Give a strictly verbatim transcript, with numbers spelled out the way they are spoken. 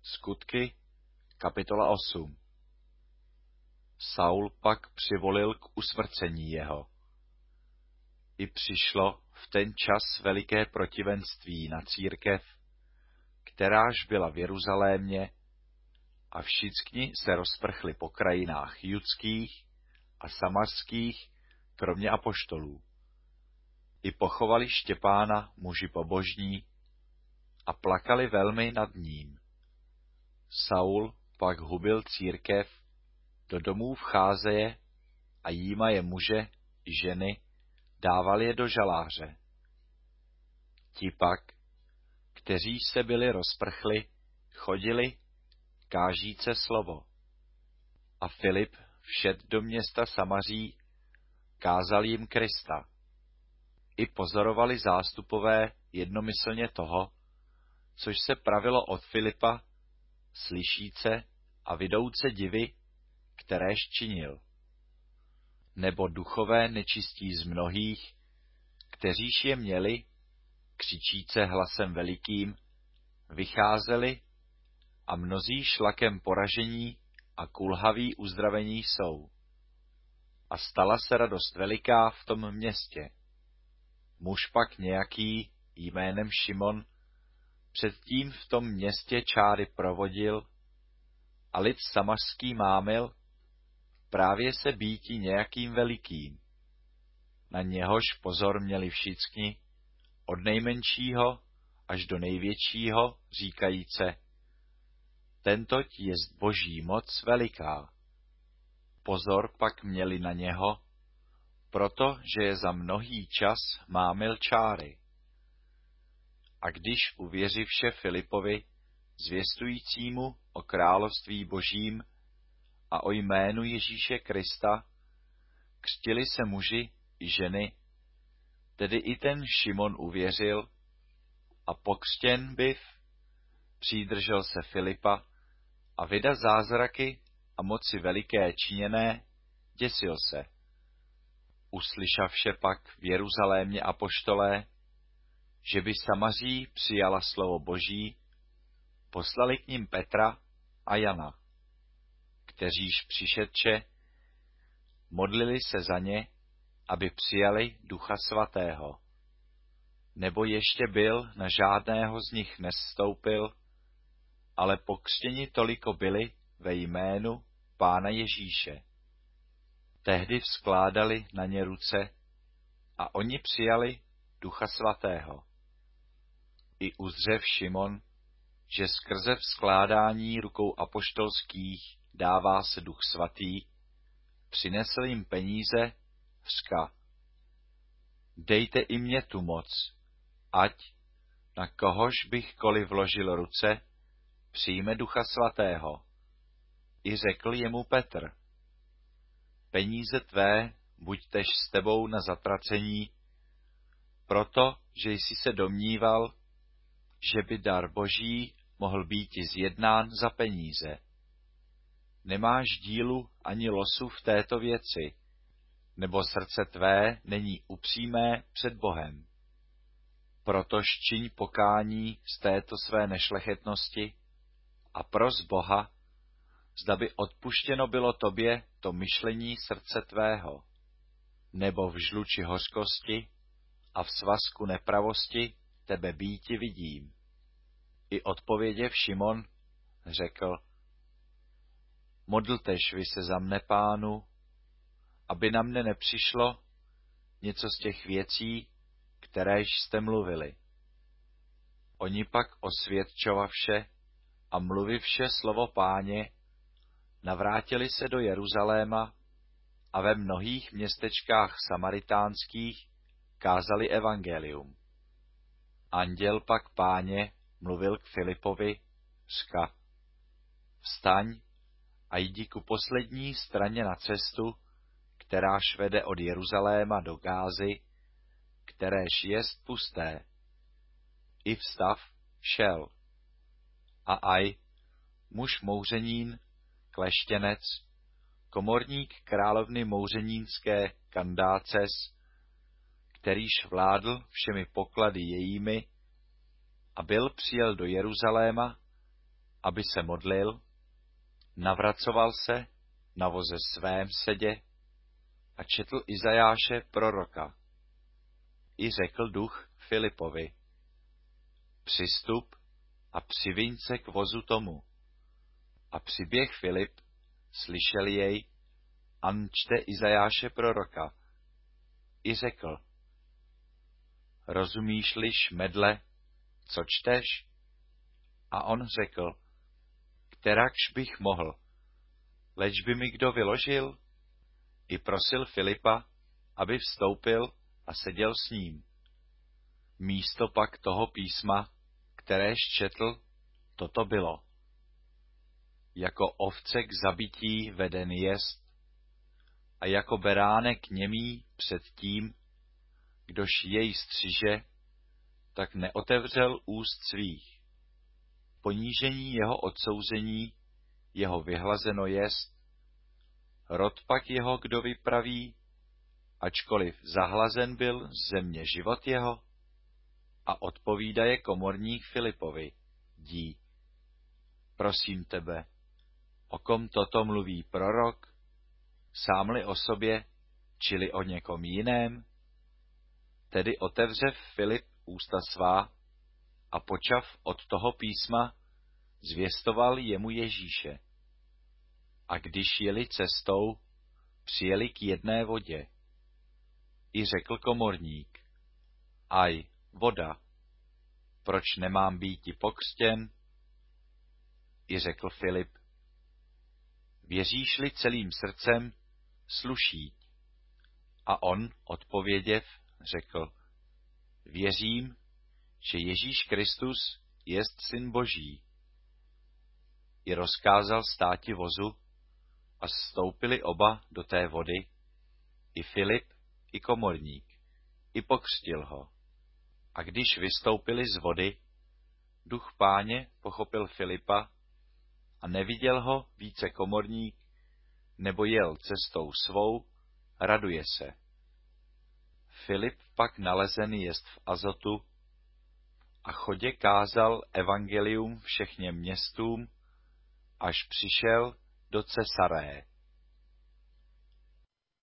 Skutky, kapitola osm. Saul pak přivolil k usmrcení jeho. I přišlo v ten čas veliké protivenství na církev, kteráž byla v Jeruzalémě, a všichni se rozprchli po krajinách judských a samarských, kromě apoštolů. I pochovali Štěpána muži pobožní a plakali velmi nad ním. Saul pak hubil církev, do domů vcházeje a jíma je muže i ženy, dával je do žaláře. Ti pak, kteří se byli rozprchli, chodili, kážíce slovo. A Filip všet do města Samaří, kázal jim Krista. I pozorovali zástupové jednomyslně toho, což se pravilo od Filipa, slyšíce a vidouce divy, kteréž činil. Nebo duchové nečistí z mnohých, kteříž je měli, křičíce hlasem velikým, vycházeli a mnozí šlakem poražení a kulhaví uzdravení jsou. A stala se radost veliká v tom městě. Muž pak nějaký, jménem Šimon, předtím v tom městě čáry provodil a lid samařský mámil, právě se býti nějakým velikým. Na něhož pozor měli všichni, od nejmenšího až do největšího, říkajíce, tentoť jest boží moc veliká. Pozor pak měli na něho, protože je za mnohý čas mámil čáry. A když uvěřivše Filipovi, zvěstujícímu o království božím a o jménu Ježíše Krista, křtili se muži i ženy, tedy i ten Šimon uvěřil a pokřtěn byv, přidržel se Filipa a vida zázraky a moci veliké činěné, děsil se. Uslyšavše pak v Jeruzalémě apoštolé, že by Samaří přijala slovo Boží, poslali k nim Petra a Jana, kteříž přišedče, modlili se za ně, aby přijali Ducha Svatého. Nebo ještě byl na žádného z nich nestoupil, ale pokřtěni toliko byli ve jménu Pána Ježíše. Tehdy vzkládali na ně ruce a oni přijali Ducha Svatého. I uzřev Šimon, že skrze vzkládání rukou apoštolských dává se Duch Svatý, přinesl jim peníze, řka, dejte i mně tu moc, ať, na kohož bych koli vložil ruce, přijme Ducha Svatého. I řekl jemu Petr, peníze tvé buď tež s tebou na zatracení, proto, že jsi se domníval, že by dar Boží mohl být zjednán za peníze. Nemáš dílu ani losu v této věci, nebo srdce tvé není upřímé před Bohem. Protož čiň pokání z této své nešlechetnosti a pros Boha, zda by odpuštěno bylo tobě to myšlení srdce tvého, nebo v žluči hořkosti a v svazku nepravosti tebe býti vidím. I odpověděv Šimon řekl, modltež vy se za mne, Pánu, aby na mne nepřišlo něco z těch věcí, kteréž jste mluvili. Oni pak osvědčovavše a mluvivše slovo Páně, navrátili se do Jeruzaléma a ve mnohých městečkách samaritánských kázali evangelium. Anděl pak Páně mluvil k Filipovi, řka, vstaň a jdi ku poslední straně na cestu, kteráž vede od Jeruzaléma do Gázy, kteréž jest pusté. I vstav šel. A aj, muž mouřenín, kleštěnec, komorník královny mouřenínské Kandáces, kterýž vládl všemi poklady jejími a byl přijel do Jeruzaléma aby se modlil, navracoval se, na voze svém sedě a četl Izajáše proroka. I řekl duch Filipovi, přistup a přiviň se k vozu tomu. A přiběh Filip, slyšel jej, a čte Izajáše proroka. I řekl, rozumíš-li šmedle, co čteš? A on řekl, kterakž bych mohl, leč by mi kdo vyložil? I prosil Filipa, aby vstoupil a seděl s ním. Místo pak toho písma, kteréž četl, toto bylo. Jako ovce k zabití veden jest, a jako beránek němý před tím, kdož jej střiže, tak neotevřel úst svých. Ponížení jeho odsouzení, jeho vyhlazeno jest, rod pak jeho kdo vypraví, ačkoliv zahlazen byl z země život jeho? A odpovídaje komorník Filipovi, dí, prosím tebe, o kom toto mluví prorok, sám-li o sobě, čili o někom jiném? Tedy otevře Filip ústa svá a počav od toho písma zvěstoval jemu Ježíše. A když jeli cestou, přijeli k jedné vodě. I řekl komorník, aj, voda, proč nemám býti pokřtěn? I řekl Filip, věříš-li celým srdcem, slušíť. A on, odpověděv, řekl, věřím, že Ježíš Kristus jest syn Boží. I rozkázal státi vozu a vstoupili oba do té vody, i Filip, i komorník, i pokřtil ho. A když vystoupili z vody, duch Páně pochopil Filipa a neviděl ho více komorník, nebo jel cestou svou, raduje se. Filip pak nalezen jest v Azotu a chodě kázal evangelium všechněm městům, až přišel do Cesaré.